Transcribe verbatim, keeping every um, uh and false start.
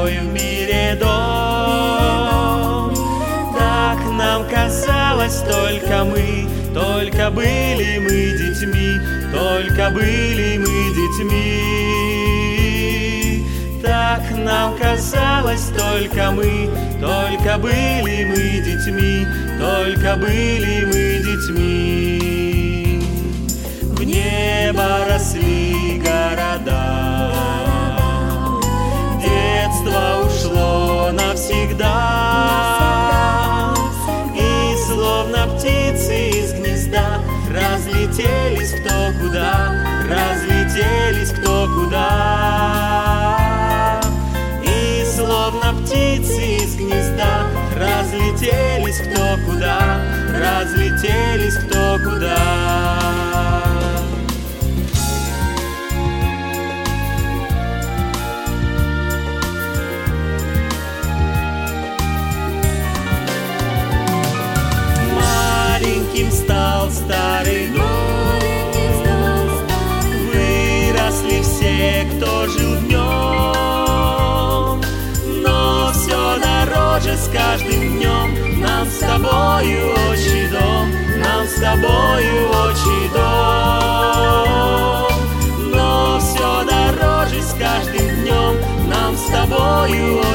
тобой в мире дом. Так нам казалось, только мы, только были мы детьми, только были мы детьми. Так нам казалось, только мы, только были мы детьми, только были мы детьми. В небо росли города, детство ушло навсегда, и словно птицы из гнезда разлетелись кто куда, разлетелись кто куда. И словно птицы из гнезда разлетелись кто куда, разлетелись кто куда. Маленьким стал старый дом, выросли все, кто жил в нем, но все дороже с каждым днем. Нам с тобою отчий дом, нам с тобою отчий дом, но все дороже с каждым днем. Нам с тобою